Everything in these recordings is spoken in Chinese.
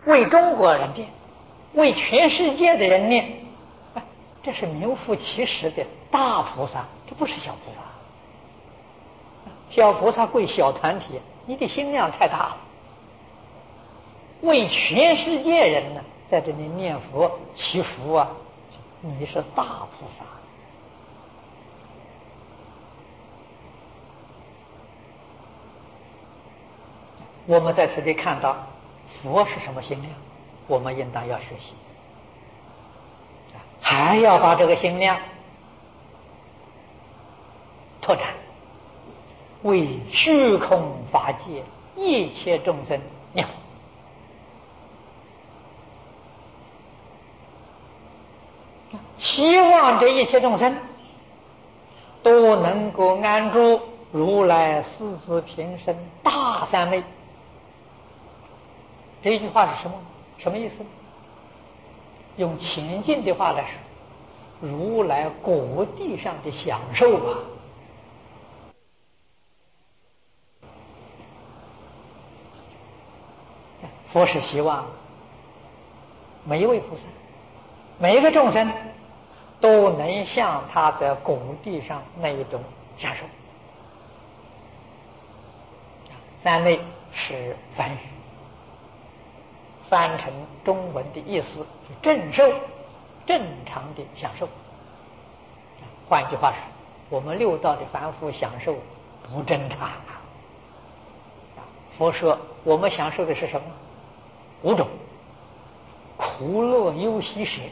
为中国人念，为全世界的人念，这是名副其实的大菩萨，这不是小菩萨。小菩萨归小团体，你的心量太大了。为全世界人呢，在这里念佛祈福啊，你是大菩萨。我们在此地看到佛是什么心量，我们应当要学习，还要把这个心量拓展，为虚空法界一切众生念佛。希望这一切众生都能够安住如来四字平生大三昧。这一句话是什么意思？用前进的话来说，如来果地上的享受啊！佛是希望每一位菩萨、每一个众生都能像他在果地上那一种享受。三昧是梵语，翻成中文的意思是正受，正常的享受。换句话说，我们六道的凡夫享受不正常啊。佛说我们享受的是什么？五种：苦乐忧喜舍。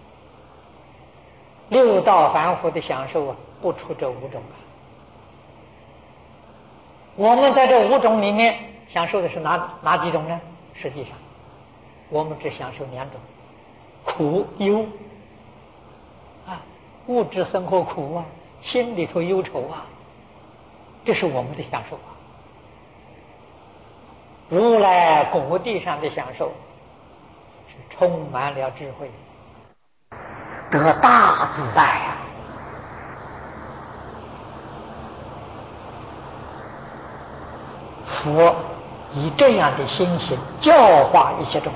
六道凡夫的享受啊，不出这五种啊。我们在这五种里面享受的是哪几种呢？实际上我们只享受两种：苦忧啊，物质生活苦啊，心里头忧愁啊，这是我们的享受啊。如来果地上的享受是充满了智慧，得大自在啊！佛以这样的心性教化一切众生，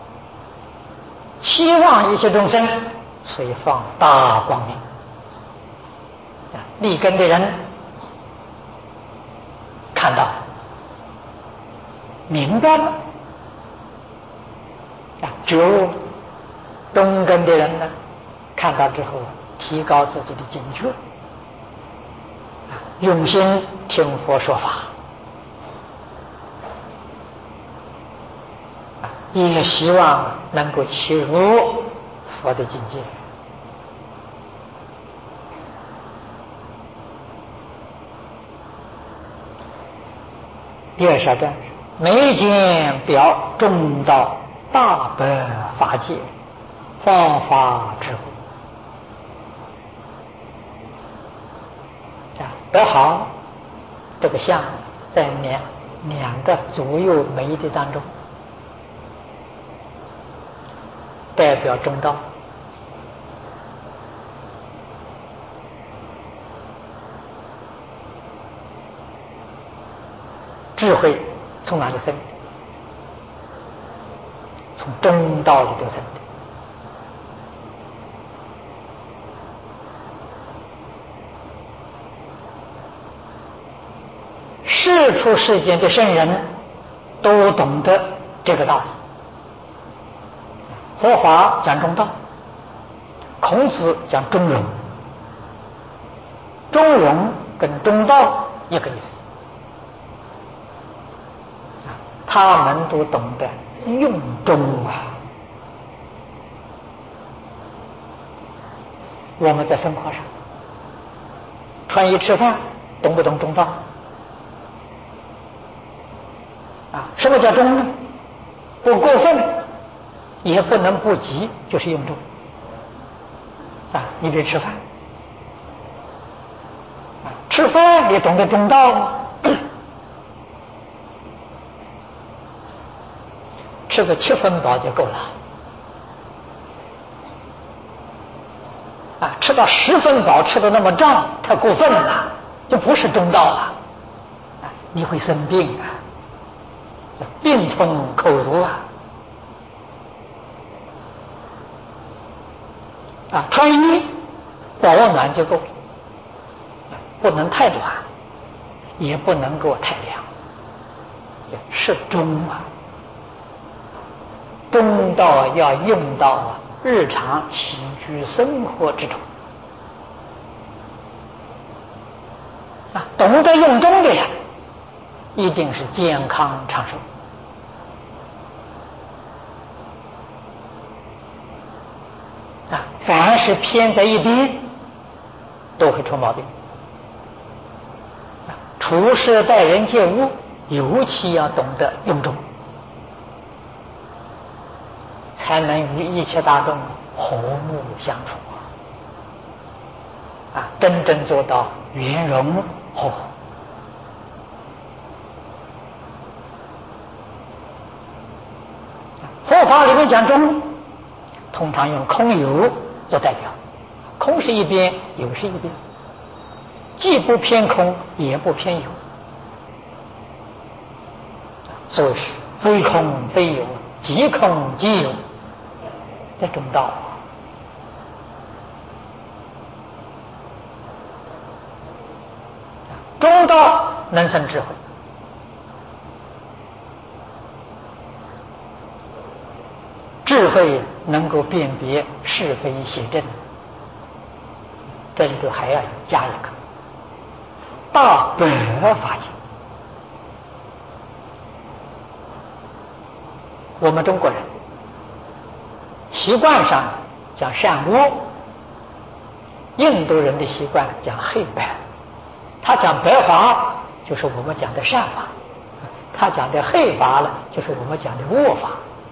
期望一切众生，所以放大光明。立根的人看到明白了，觉悟；中根的人呢，看到之后提高自己的警觉，用心听佛说法，也希望能够契入佛的境界。第22段，眉间表中道大白法界，方法智慧。而好，这个相在两个左右眉的当中，代表中道。智慧从哪里生的？从中道里头生的。世出世间的圣人都懂得这个道理。佛法讲中道，孔子讲中庸，中庸跟中道一个意思。他们都懂得用中啊。我们在生活上穿衣吃饭懂不懂中道啊？什么叫中呢？不过分，也不能不及，就是用中啊。你别吃饭啊，吃饭你懂得中道吗？吃个7分饱就够了啊！吃到10分饱，吃到那么胀，太过分了，就不是中道了啊！你会生病啊，病从口入啊！ 穿衣保暖就够，不能太短，也不能够太凉，适中中到要用到日常起居生活之中懂得用中的呀，一定是健康长寿凡是偏在一边都会出毛病处事待人接物尤其要懂得用中，才能与一切大众和睦相处真正做到圆融和合。佛法里面讲中，通常用空有做代表，空是一边，有是一边，既不偏空也不偏有，所以是非空非有，即空即有，在中道中道能生智慧，智慧能够辨别是非邪正，这里头还要加一个大白法界。我们中国人习惯上讲善恶，印度人的习惯讲黑白，他讲白法就是我们讲的善法，他讲的黑法了就是我们讲的恶法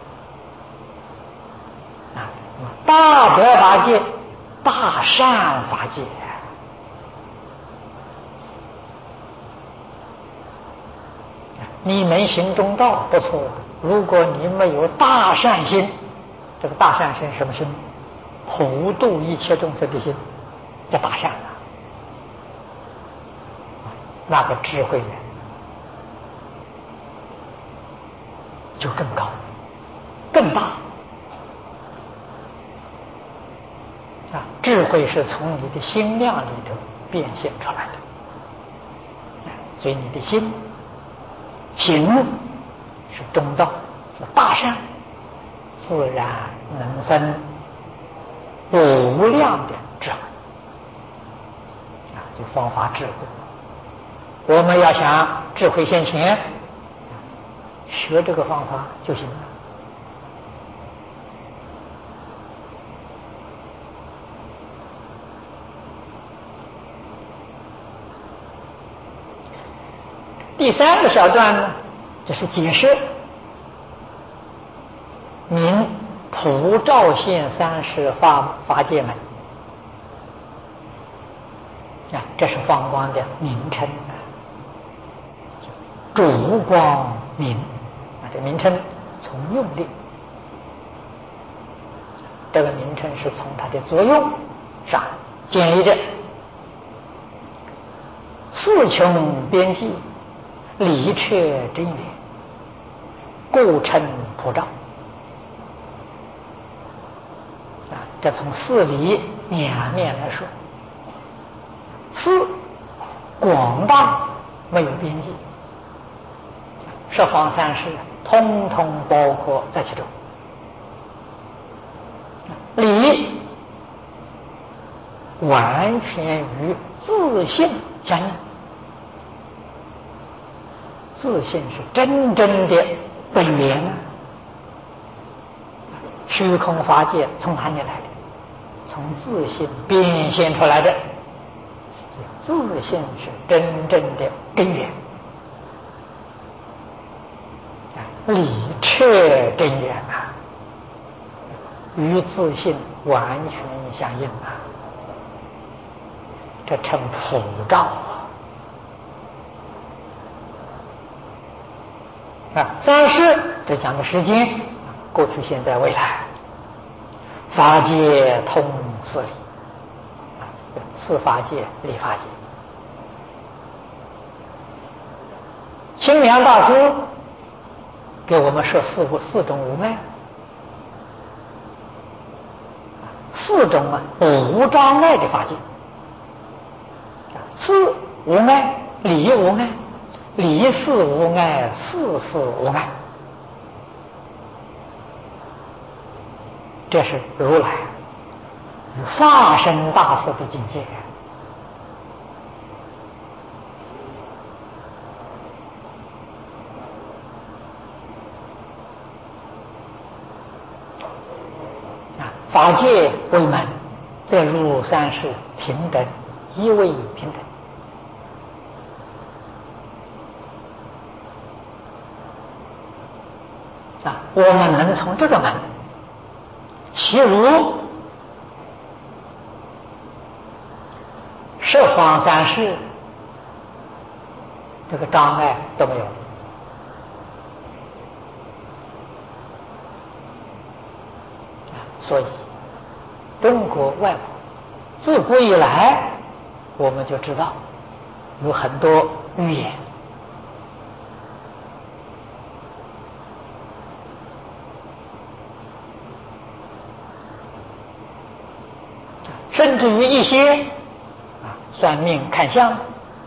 大白法界，大善法界。你们行中道不错，如果你没有大善心，这个大善心什么心？普度一切众生的心，叫大善那个智慧就更高更大智慧是从你的心量里头变现出来的，所以你的心行是中道，是大善，自然能生无量的智慧就方法智慧。我们要想智慧现前，学这个方法就行了。第三个小段呢，这是解释名普照现30法界门这是放光的名称主光明这名称从用力，这个名称是从它的作用上建立的。四穷边际，理彻真源，故称普照这从四理两面来说，四广大没有边际，十方三世通通包括在其中。理完全与自性相应，自性是真正的本源虚空法界从哪里来的？从自性变现出来的，自性是真正的根源，理彻真源与自性完全相应这称普照三世这讲的时间，过去现在未来，法界通四理四法界理法界。清凉大师给我们设四种五脉，四 4种无障碍的法界。事无碍，理无碍，理事无碍，事事无碍。这是如来化身大士的境界。法界为门，则入三世平等，一位平等。我们能从这个门其如十方三世，这个障碍都没有。所以中国外国自古以来，我们就知道有很多预言，甚至于一些算命看相，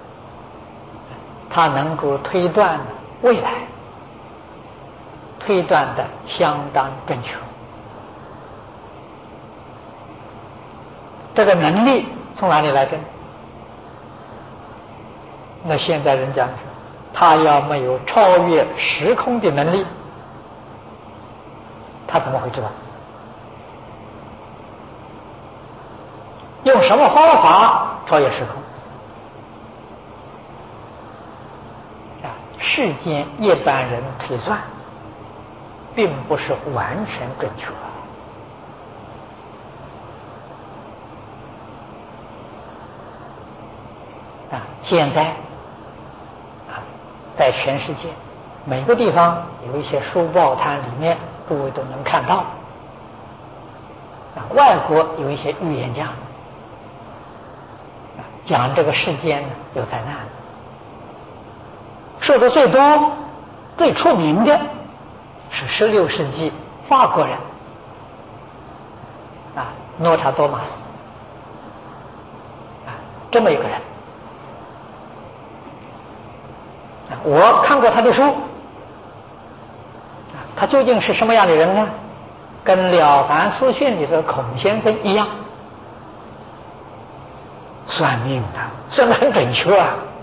它能够推断未来，推断的相当准确。这个能力从哪里来的？那现在人讲说，他要没有超越时空的能力，他怎么会知道？用什么方法超越时空？世间一般人推算，并不是完全准确。现在在全世界每个地方有一些书报摊里面，诸位都能看到。外国有一些预言家讲这个世间有灾难，说的最多、最出名的是16世纪法国人诺查多马斯这么一个人。我看过他的书，他究竟是什么样的人呢？跟《了凡四训》里的孔先生一样，算命算得很准确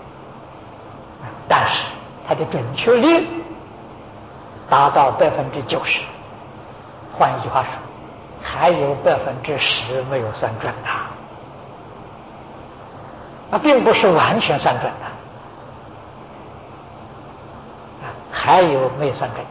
但是他的准确率达到90%。换一句话说，还有10%没有算准并不是完全算准还有没算准。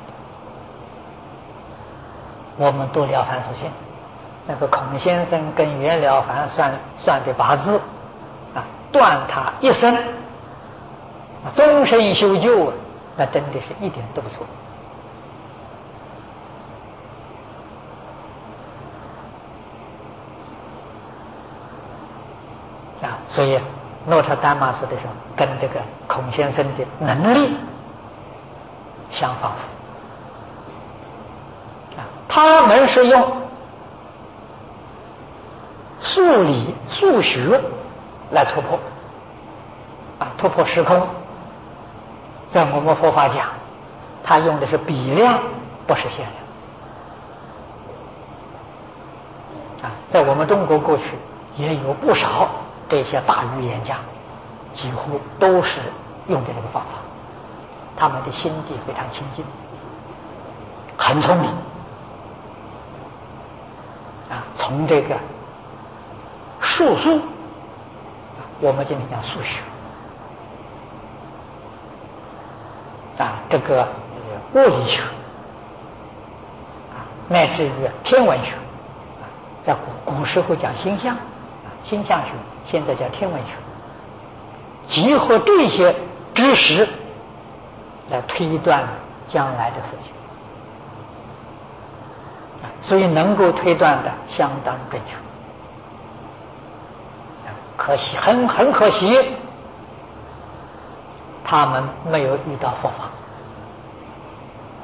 我们读《了凡四训》，那个孔先生跟袁了凡算的八字断他一生终身修就，那真的是一点都不错所以诺查丹马斯的时候，跟这个孔先生的能力相仿佛。他们是用数理数学来突破突破时空。在我们佛法讲，他用的是比量，不是限量在我们中国过去也有不少这些大预言家，几乎都是用的这个方法。他们的心地非常清净，很聪明从这个数我们今天讲数学这个物理学乃至于天文学在古时候讲星象星象学，现在叫天文学，集合这些知识来推断将来的事情所以能够推断的相当准确。可惜很可惜，他们没有遇到佛法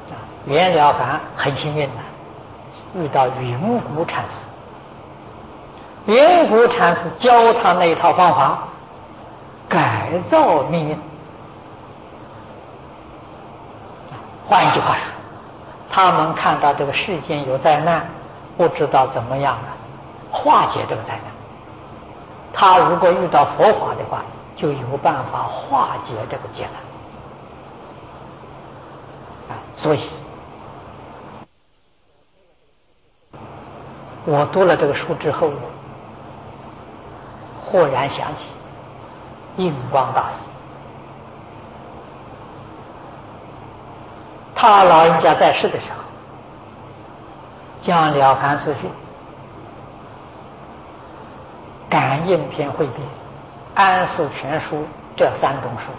袁了凡很幸运遇到云谷禅师云谷禅师教他那一套方法，改造命运。换一句话说，他们看到这个世间有灾难，不知道怎么样化解这个灾难。他如果遇到佛法的话，就有办法化解这个劫难。所以我读了这个书之后，忽然想起印光大师，他老人家在世的时候，将《了凡四训》、《感应篇汇编》、《安世全书》这3种书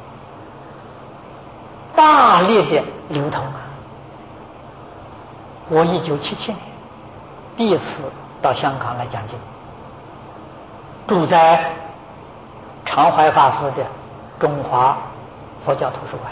大力的流通啊！我1977年第一次到香港来讲经，住在常怀法师的中华佛教图书馆。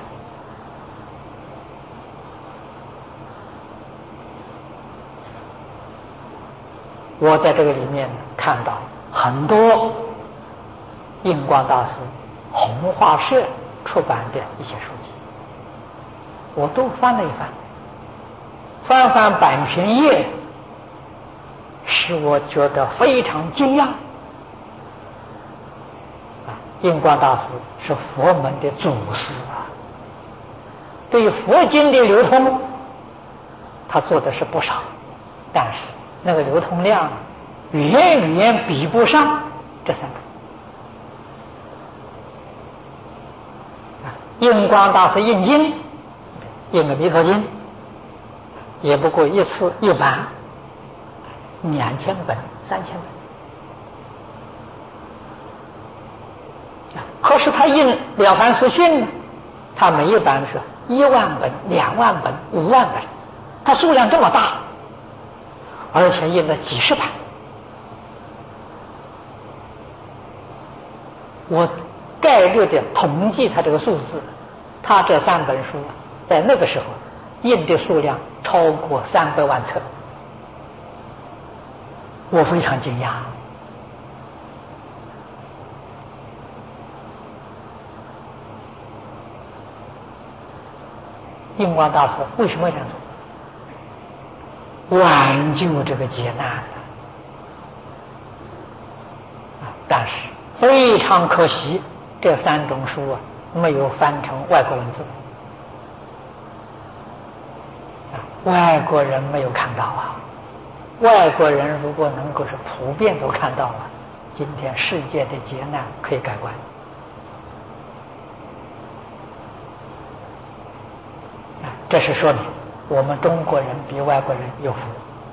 我在这个里面看到很多印光大师弘化社出版的一些书籍，我都翻了一翻，翻版权页，使我觉得非常惊讶。印光大师是佛门的祖师啊，对佛经的流通，他做的是不少，但是那个流通量远远比不上这3种。印光大师印经，印个《弥陀经》，也不过一次一版2000本、3000本。可是他印《了凡四训》呢，他每一版是1万本、2万本、5万本，他数量这么大，而且印了几十版。我概略的统计他这个数字，他这3本书在那个时候印的数量超过300万册，我非常惊讶。印光大师为什么这样做？挽救这个劫难但是非常可惜，这3种书没有翻成外国文字，外国人没有看到啊。外国人如果能够是普遍都看到今天世界的劫难可以改观。这是说明我们中国人比外国人有福。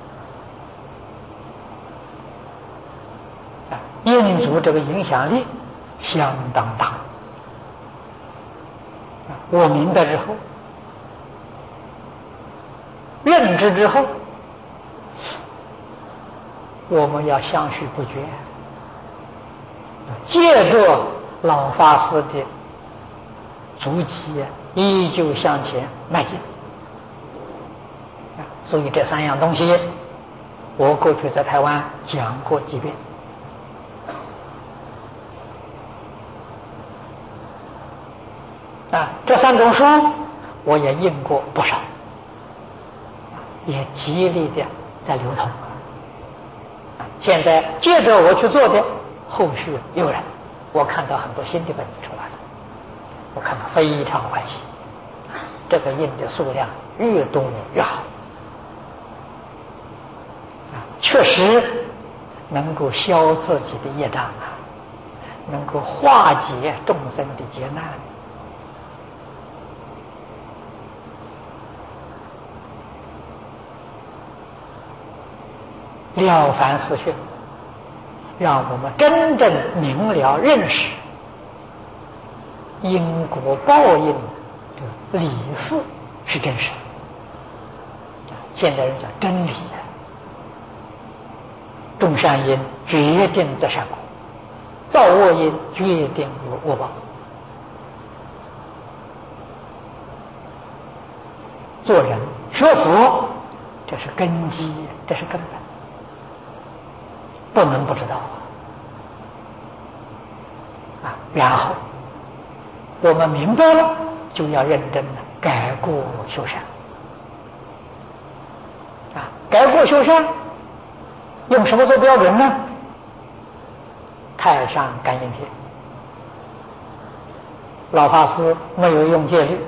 印族这个影响力相当大。我明白之后，认知之后，我们要相续不绝，借着老法师的足迹依旧向前迈进。所以这3样东西我过去在台湾讲过几遍。这3种书我也印过不少，也极力的在流通。现在接着我去做的后续有人，我看到很多新的本子出来了，我看到非常欢喜。这个印的数量越多越好，确实能够消自己的业障能够化解众生的劫难。了凡四训让我们真正明了认识因果报应的理事是真实的。现代人讲真理，种善因决定得善果，造恶因决定有恶报。做人学佛，这是根基，这是根本。 不能不知道啊。然后我们明白了，就要认真的改过修善啊。改过修善用什么做标准呢？太上感应篇。老法师没有用戒律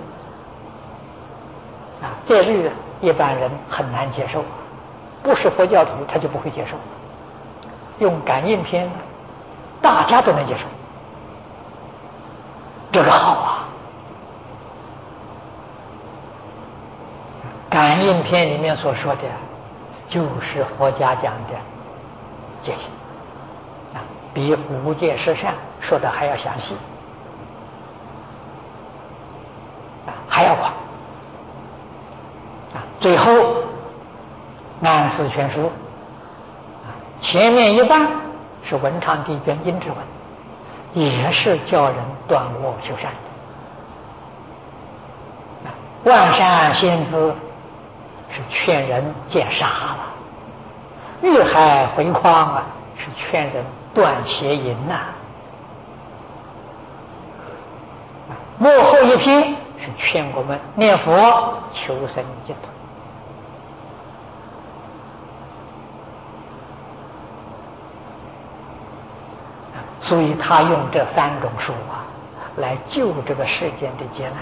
啊，戒律一般人很难接受，不是佛教徒他就不会接受。用感应篇，大家都能接受，这个好啊。感应篇里面所说的，就是佛家讲的戒行啊，比无戒十善说的还要详细啊，还要广啊。最后安世全书啊，前面一半是文昌帝卷经之文，也是叫人断恶修善的啊。万善先知是劝人戒杀了，欲海回匡啊，是劝人断邪淫呐。幕后一篇是劝我们念佛求生净土。所以他用这三种书啊，来救这个世间的劫难，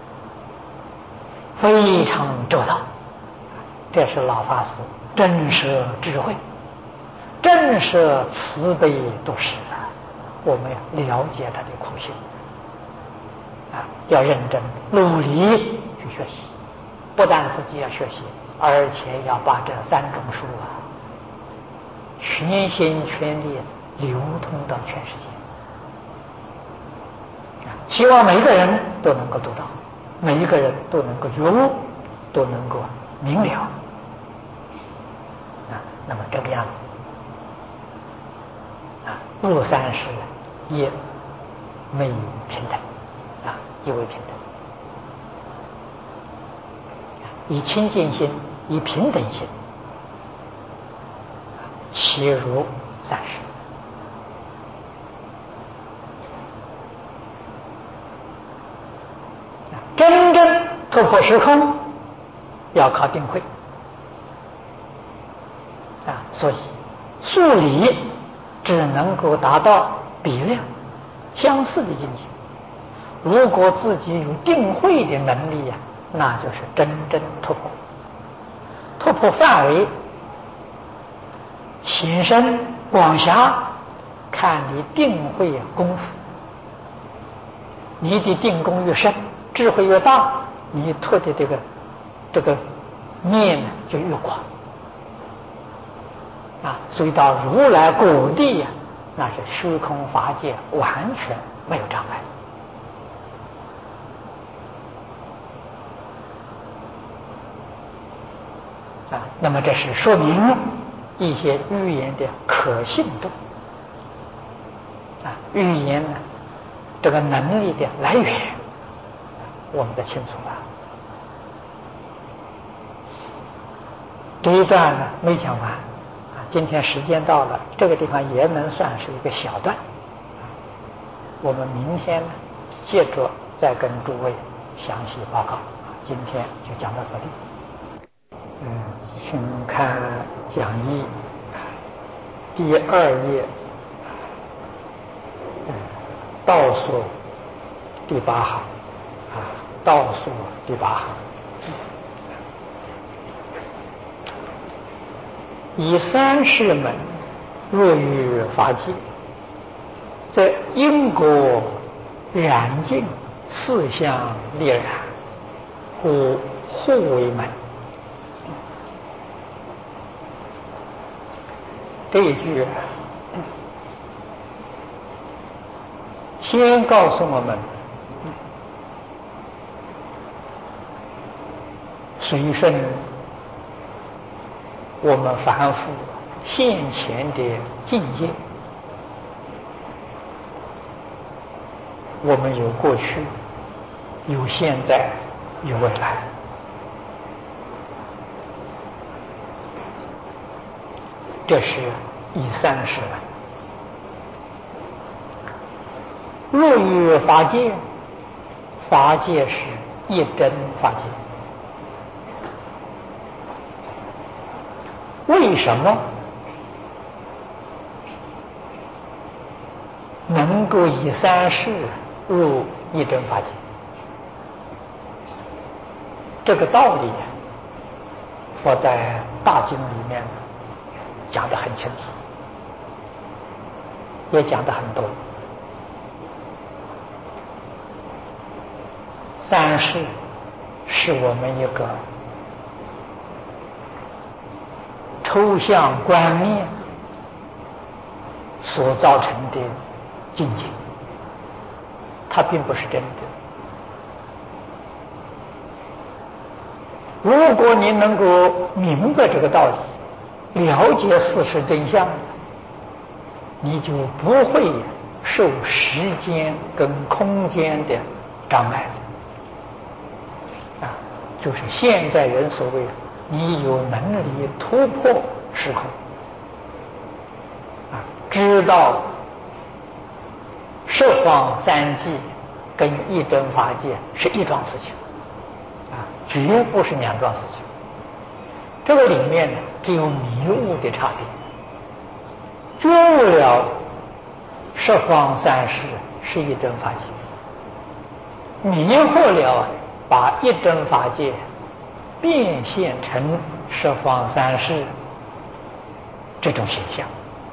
非常周到。这是老法师真摄智慧，真摄慈悲度世啊！我们要了解他的苦心啊，要认真努力去学习，不但自己要学习，而且要把这三种书啊，全心全力流通到全世界。希望每一个人都能够读到，每一个人都能够觉悟，都能够明了啊。那么这个样子啊，入三世也没有平等啊，亦为平等。以清净心，以平等心，其如三世。真正突破时空，要靠定慧啊。所以数理只能够达到比量相似的境界。如果自己有定慧的能力呀，那就是真正突破。突破范围浅深广狭，看你定慧功夫。你的定功越深，智慧越大，你拓的这个面呢就越广啊。所以到如来果地呀，那是虚空法界完全没有障碍啊。那么这是说明一些预言的可信度啊，预言呢这个能力的来源，我们得清楚了。这一段呢没讲完啊，今天时间到了，这个地方也能算是一个小段。我们明天呢接着再跟诸位详细报告。今天就讲到这里。请看讲义第2页倒数第8行啊，倒数第8行。以三世门入于法界，在因果染净四相列染，故互为门。这一句先告诉我们，随顺我们凡夫现前的境界，我们有过去，有现在，有未来。这是以三世门。若于法界，法界是一真法界。为什么能够以三世入一真法界？这个道理佛在大经里面讲得很清楚，也讲得很多。三世是我们一个抽象观念所造成的境界，它并不是真的。如果你能够明白这个道理，了解事实真相，你就不会受时间跟空间的障碍。就是现在人所谓你有能力突破时空，知道十方三际跟一真法界是一桩事情，绝不是两桩事情。这个里面呢，只有迷悟的差别。觉悟了十方三世是一真法界，迷惑了把一真法界变现成十方三世这种形象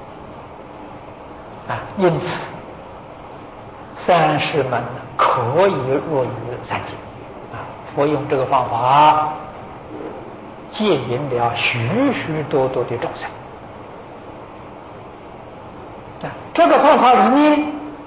因此三世门可以入于三界佛用这个方法戒引了许许多多的众生这个方法里面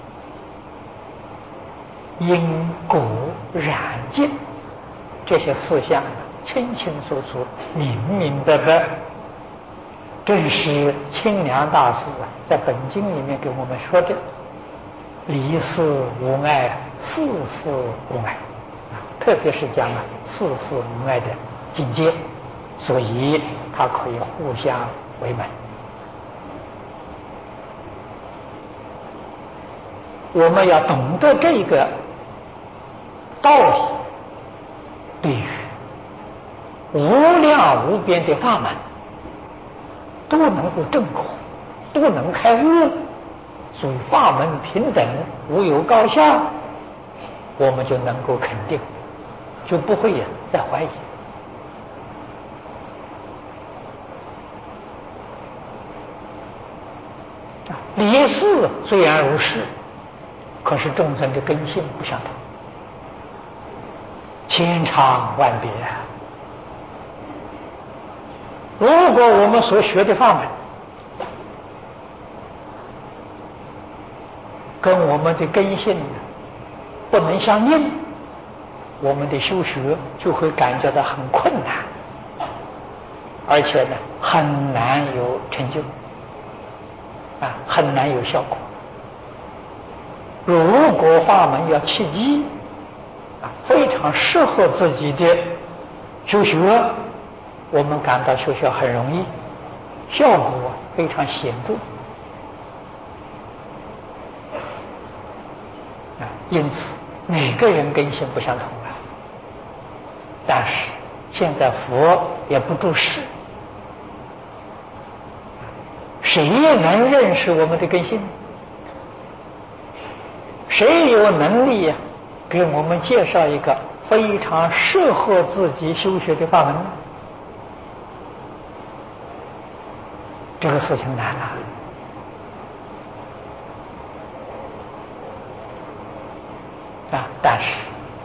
因果染净这些事项清清楚楚明明白白，正是清凉大师在本经里面给我们说的离世无碍，事事无碍特别是讲事事无碍的境界，所以它可以互相为门。我们要懂得这个道理，对于无量无边的法门都能够证果，都能开悟，所以法门平等，无有高下，我们就能够肯定，就不会再怀疑。离世虽然如是，可是众生的根性不相同，千差万别如果我们所学的法门跟我们的根性不能相应，我们的修学就会感觉到很困难，而且呢很难有成就很难有效果。如果法门要契机非常适合自己的修学，我们感到修学很容易，效果非常显著因此每个人根性不相同但是现在佛也不注释，谁能认识我们的根性？谁有能力给我们介绍一个非常适合自己修学的法门？这个事情难但是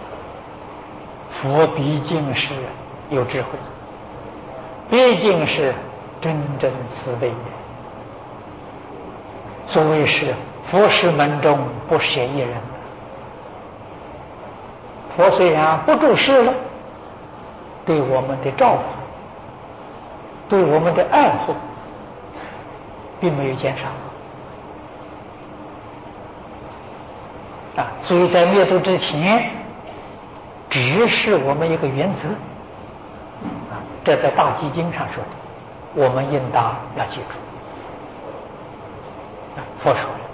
佛毕竟是有智慧，毕竟是真正慈悲的。所谓是佛事门中不舍一人，佛虽然不注释了，对我们的照顾，对我们的爱护并没有减少所以在灭度之前只是我们一个原则这在大基经上说的，我们应当要记住佛说了，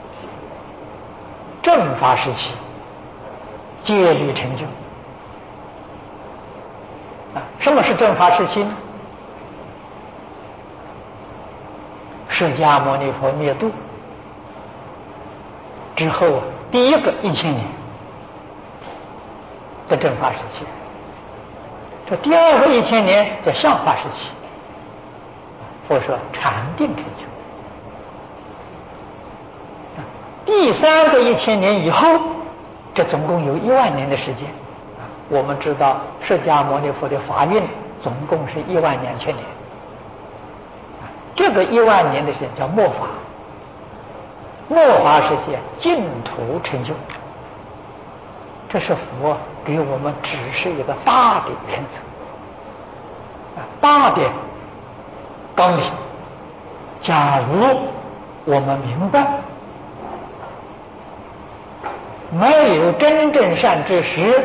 正法时期戒律成就。什么是正法时期呢？释迦牟尼佛灭度之后第一个1000年的正法时期，这第二个1000年叫相法时期，佛说禅定成就。第三个1000年以后，这总共有10000年的时间。我们知道释迦牟尼佛的法运总共是12000年，这个10000年的时间叫末法。末法时期净土成就，这是佛给我们指示一个大的原则，大的纲领。假如我们明白，没有真正善知识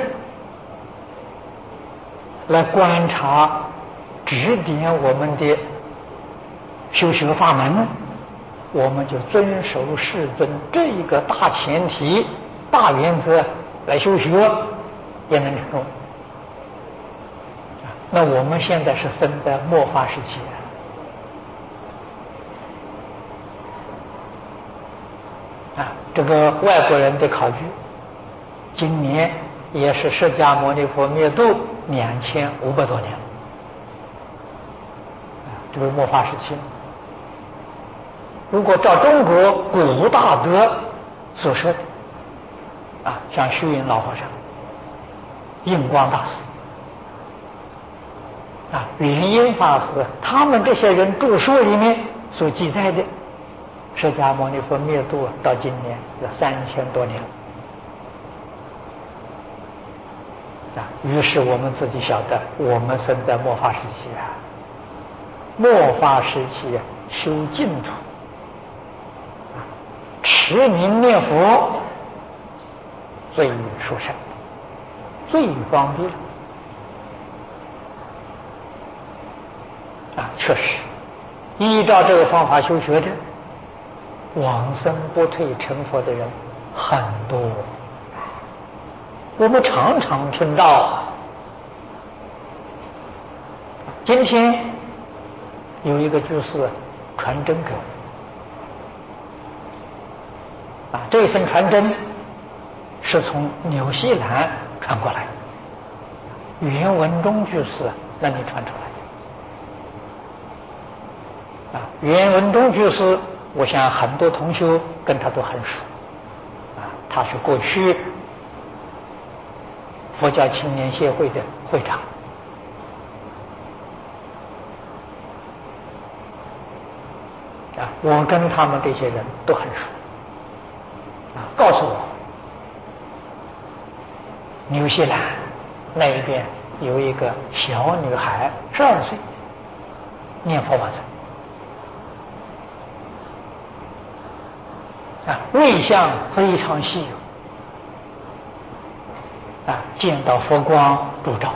来观察指点我们的修学法门，我们就遵守世尊这一个大前提、大原则来修学，也能成功。那我们现在是生在末法时期这个外国人的考据，今年也是释迦牟尼佛灭度2500多年，这个末法时期。如果照中国古大德所说的像虚云老和尚、印光大师圆音法师，他们这些人著书里面所记载的，释迦牟尼佛灭度到今年有3000多年了于是我们自己晓得，我们生在末法时期末法时期修净土，持名念佛最殊胜，最方便确实依照这个方法修学的，往生不退成佛的人很多。我们常常听到今天有一个居士传真给我这份传真是从纽西兰传过来的，袁文忠居士那里传出来的袁文忠居士，我想很多同学跟他都很熟他是过去佛教青年协会的会长我跟他们这些人都很熟告诉我纽西兰那一边有一个小女孩12岁念佛往生瑞相非常稀有见到佛光普照，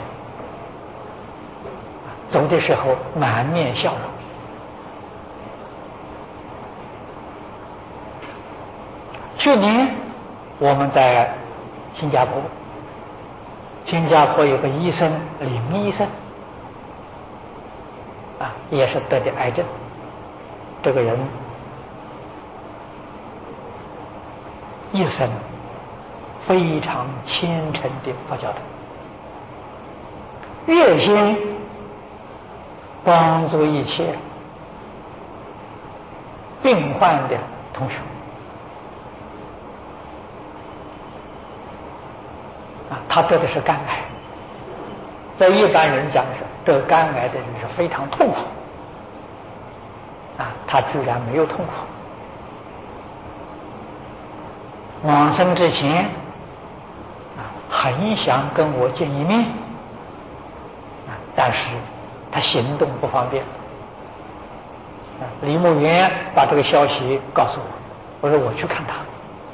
走的时候满面笑容。去年我们在新加坡有个医生林医生也是得的癌症，这个人一生非常虔诚的佛教徒，热心帮助一切病患的同学他得的是肝癌，在一般人讲是得肝癌的人是非常痛苦他居然没有痛苦。往生之前很想跟我见一面但是他行动不方便李牧原把这个消息告诉我，我说我去看他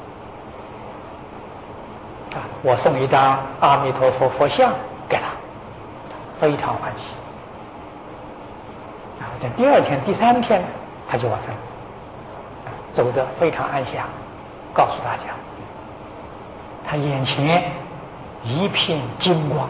我送一张阿弥陀佛佛像给他，非常欢喜这第2天第3天他就往生走得非常安详，告诉大家，他眼前一片金光，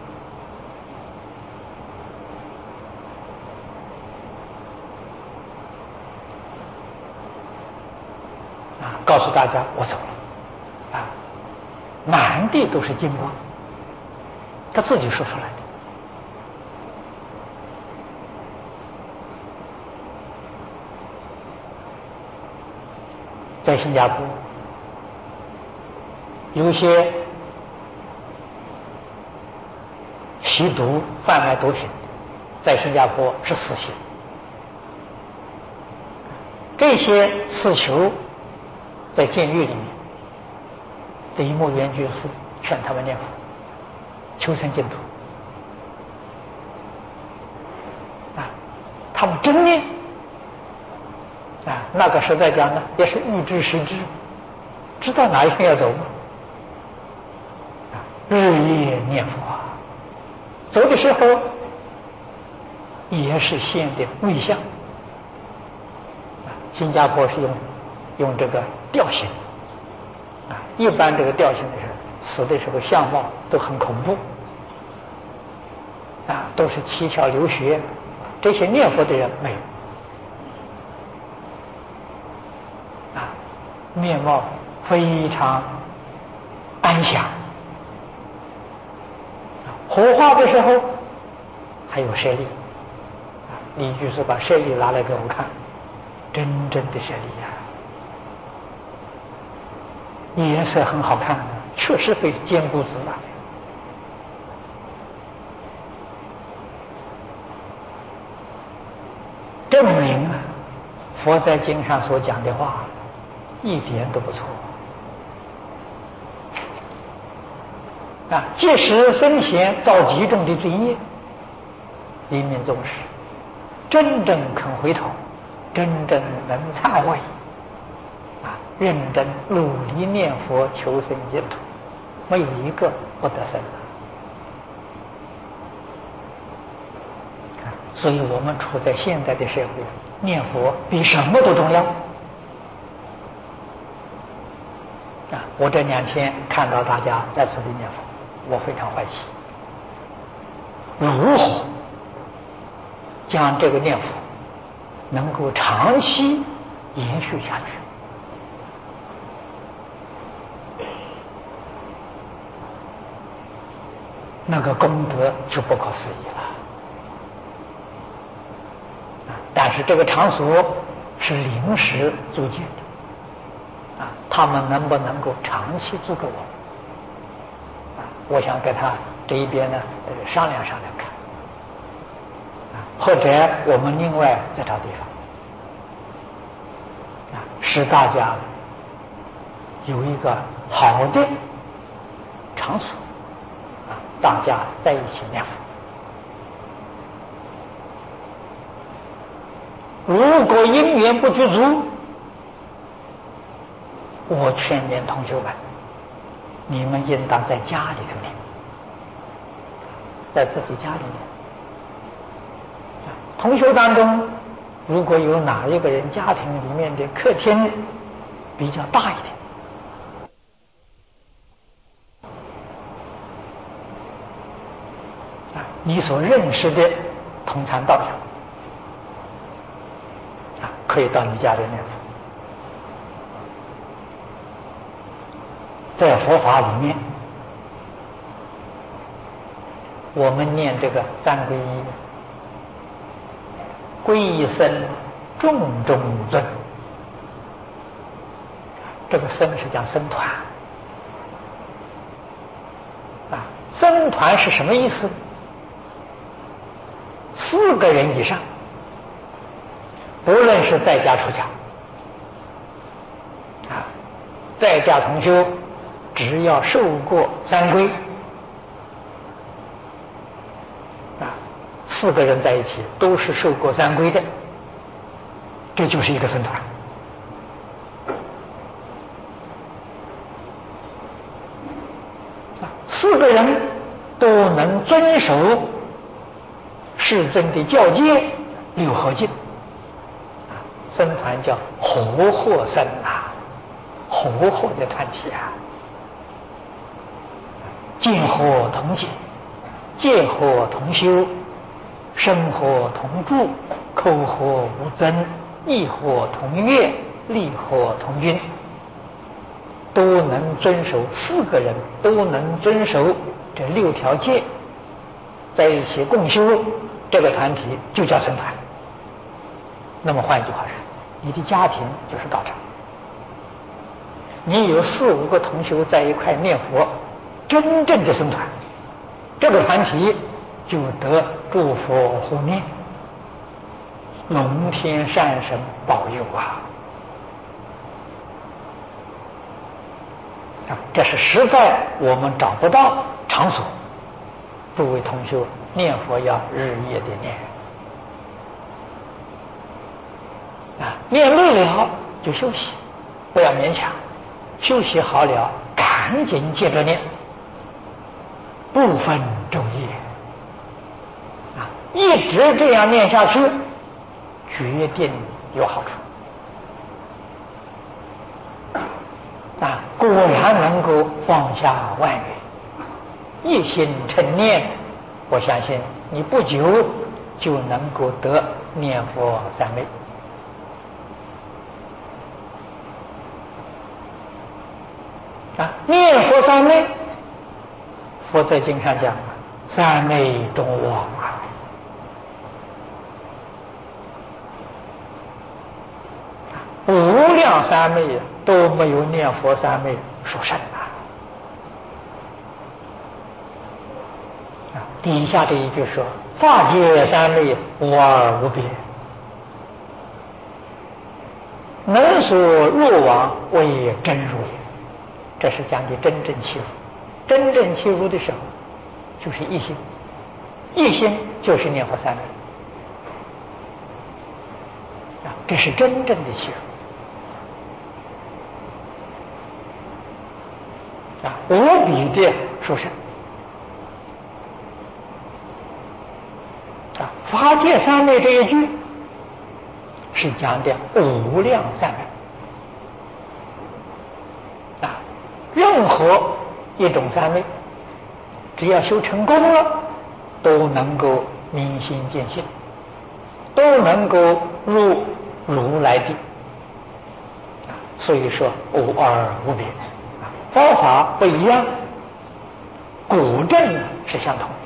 告诉大家我走了，满地都是金光，他自己说出来的。在新加坡，有些吸毒、贩卖毒品，在新加坡是死刑。这些死囚在监狱里面，李默元居士劝他们念佛，求生净土。他们真念。那个时代讲呢，也是预知时至，知道哪一天要走吗？日夜念佛，走的时候也是现的微相。新加坡是用这个吊刑，一般这个吊刑的时候，死的时候相貌都很恐怖，都是七窍流血，这些念佛的人没有。面貌非常安详，火化的时候还有舍利，李居士把舍利拿来给我看，真正的舍利颜色很好看，确实非坚固自然。证明佛在经上所讲的话一点都不错。即使生前造极重的罪业，临命终时真正肯回头，真正能忏悔，认真努力念佛求生净土，没有一个不得生的。所以我们处在现代的社会，念佛比什么都重要。我这2天看到大家在此地念佛，我非常欢喜。如何将这个念佛能够长期延续下去，那个功德就不可思议了。但是这个场所是临时租借的，他们能不能够长期租给我们？我想跟他这一边呢商量商量看，或者我们另外再找地方，使大家有一个好的场所，大家在一起念佛。如果因缘不具足，我劝勉同学们，你们应当在家里头念，在自己家里念。同学当中，如果有哪一个人家庭里面的客厅比较大一点，你所认识的同参道友，可以到你家里念佛。在佛法里面，我们念这个三皈依，皈依僧，众中尊。这个僧是讲僧团，僧团是什么意思？4个人以上，不论是在家出家，在家同修，只要受过三皈，4个人在一起都是受过三皈的，这就是一个僧团。4个人都能遵守世尊的教戒6合敬， 僧团叫和合僧啊，和合的团体啊，见合同行，戒合同修，身合同住，口合无争，意合同悦，力合同均，都能遵守4个人都能遵守这6条戒，在一起共修，这个团体就叫僧团。那么换句话说，你的家庭就是道场，你有4、5个同修在一块念佛，真正的僧团，这个团体就得诸佛护念，龙天善神保佑啊！这是实在我们找不到场所，诸位同修念佛要日夜的念啊，念累了就休息，不要勉强，休息好了赶紧接着念，不分昼夜啊，一直这样念下去，决定有好处啊！果然能够放下万缘，一心称念，我相信你不久就能够得念佛三昧。啊，念佛三昧，佛在经上讲，三昧中往啊。无量三昧都没有念佛三昧殊胜啊！底下这一句说：“法界三昧无二无别，能所入往为真如也。”这是讲的真正契入，真正契入的时候，就是一心，一心就是念佛三昧啊，这是真正的契入啊，无比的殊胜啊！法界三昧这一句是讲的无量三昧。任何一种三昧，只要修成功了，都能够明心见性，都能够入如来地。所以说无二无别，方法不一样，果证是相同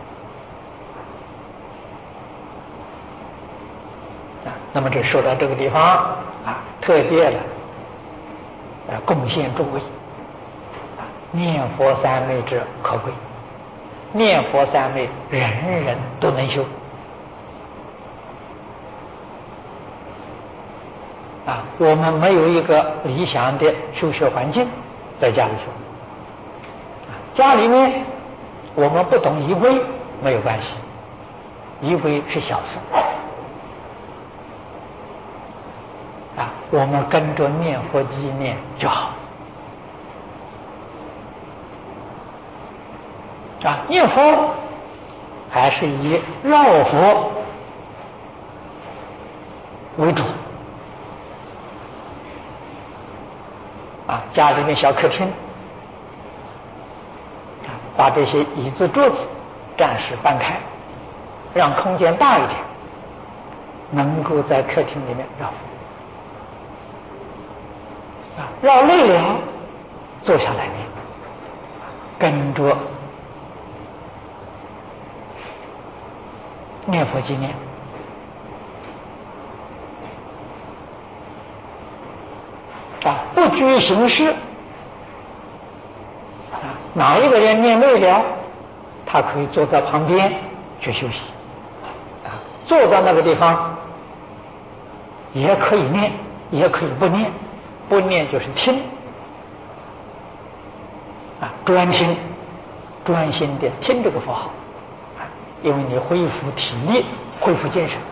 的。那么这说到这个地方啊，特别的贡献诸位。念佛三昧之可贵，念佛三昧人人都能修啊！我们没有一个理想的修学环境，在家里修家里面我们不懂仪规没有关系，仪规是小事啊，我们跟着念佛机念就好啊，念佛还是以绕佛为主啊，家里面小客厅把这些椅子桌子暂时搬开，让空间大一点，能够在客厅里面绕啊，绕累了坐下来念，跟着念佛经念啊，不拘形式啊，哪一个人念累了，他可以坐在旁边去休息啊，坐在那个地方也可以念，也可以不念，不念就是听啊，专听，专心的听这个佛号。因为你恢复体力，恢复精神。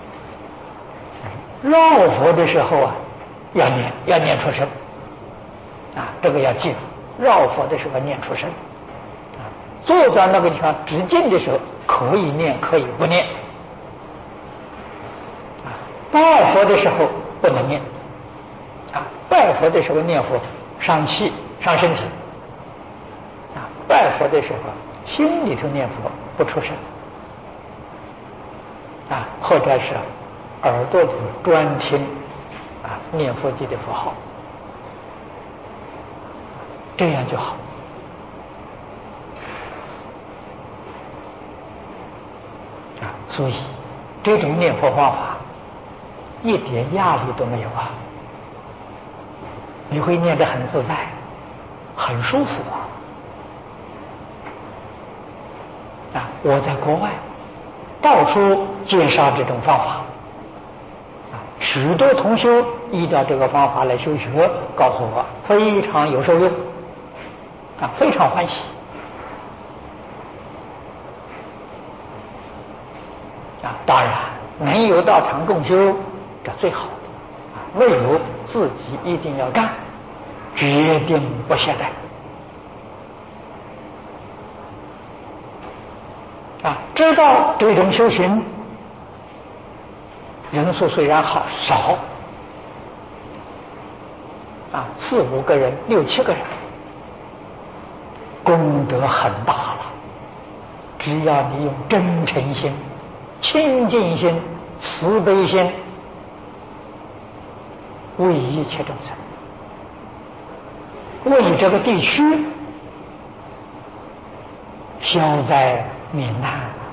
绕佛的时候啊，要念出声啊，这个要记住。绕佛的时候念出声啊，坐在那个地方直静的时候可以念，可以不念啊。拜佛的时候不能念。拜佛的时候念佛伤气伤身体，拜佛的时候心里头念佛不出声，或者是耳朵里专听念佛机的佛号，这样就好。所以这种念佛方法一点压力都没有你会念得很自在，很舒服我在国外到处介绍这种方法许多同修依照这个方法来修学，告诉我非常有受用非常欢喜当然能有道场共修这最好的唯有自己一定要干，决定不懈怠知道这种修行人数虽然少4、5个人6、7个人功德很大了，只要你用真诚心清净心慈悲心为一切众生，为这个地区消灾免难